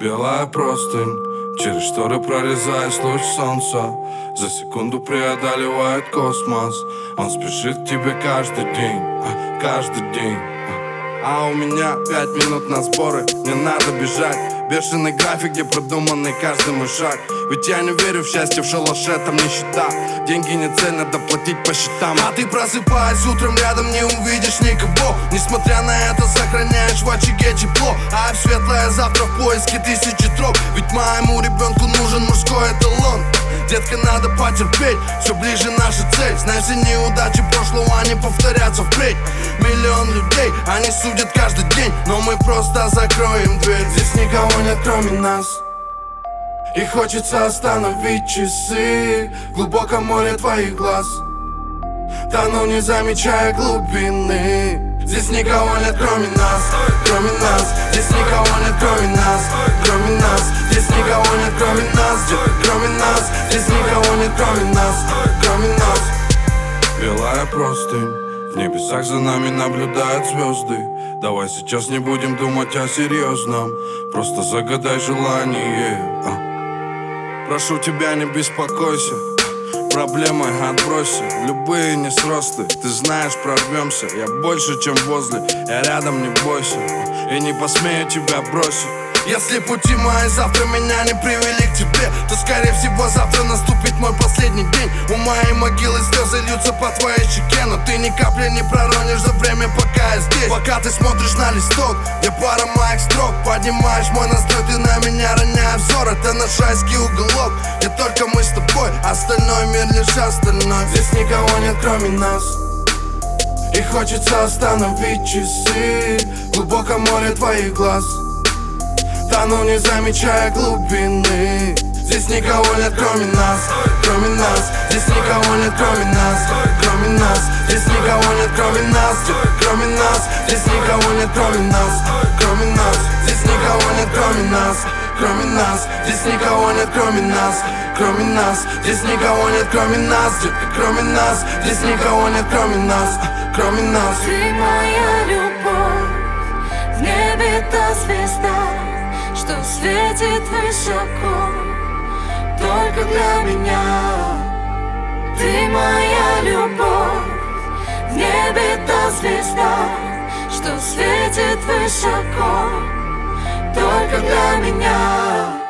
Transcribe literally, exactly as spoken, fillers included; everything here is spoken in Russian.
Белая простынь, через шторы прорезаясь луч солнца, за секунду преодолевает космос. Он спешит к тебе каждый день, а, каждый день. А у меня пять минут на сборы, не надо бежать. Бешеный график, где продуманный каждый мой шаг. Ведь я не верю в счастье в шалаше, там нищета. Деньги не цель, надо платить по счетам. А ты просыпаясь утром, рядом не увидишь никого. Несмотря на это, сохраняешь в очаге тепло. А в светлое завтра в поиске тысячи троп. Ведь моему ребенку нужен мужской эталон. Детка, надо потерпеть, все ближе наша цель. Знай, все неудачи прошлого, они повторятся впредь. Миллион людей, они судят каждый день, но мы просто закроем дверь. Здесь никого нет, кроме нас. И хочется остановить часы в глубоком море твоих глаз. Тону, не замечая глубины. Здесь никого нет, кроме нас, кроме нас. Здесь никого нет, кроме нас, кроме нас. Здесь никого нет, кроме нас, кроме нас. Здесь никого нет, кроме нас, кроме нас. Белая простынь, в небесах за нами наблюдают звезды. Давай сейчас не будем думать о серьезном, просто загадай желание, а. Прошу тебя, не беспокойся, проблемы отбросим, любые несросты. Ты знаешь, прорвемся, я больше, чем возле. Я рядом, не бойся, и не посмею тебя бросить. Если пути мои завтра меня не привели к тебе, то скорее всего завтра наступит мой последний день. У моей могилы слезы льются по твоей щеке, но ты ни капли не проронишь за время, пока я здесь. Пока ты смотришь на листок, где пара моих строк, поднимаешь мой настрой, ты на меня роняя взор. Это наш райский уголок, где только мы с тобой, остальной мир лишь остальной. Здесь никого нет, кроме нас. И хочется остановить часы в глубоком море твоих глаз. Тону, не замечая глубины. Здесь никого нет, кроме нас, кроме нас. Здесь никого нет, кроме нас, кроме нас. Здесь никого нет, кроме нас, кроме нас. Здесь никого нет, кроме нас, кроме нас. Здесь никого нет, кроме нас, кроме нас. Здесь никого нет, кроме нас, кроме нас. Здесь никого нет, кроме нас, кроме нас. Здесь никого нет, кроме нас, кроме нас. Ты моя любовь, в небе та звезда, что светит высоко только для меня. Ты моя любовь, в небе та звезда, что светит высоко только для меня.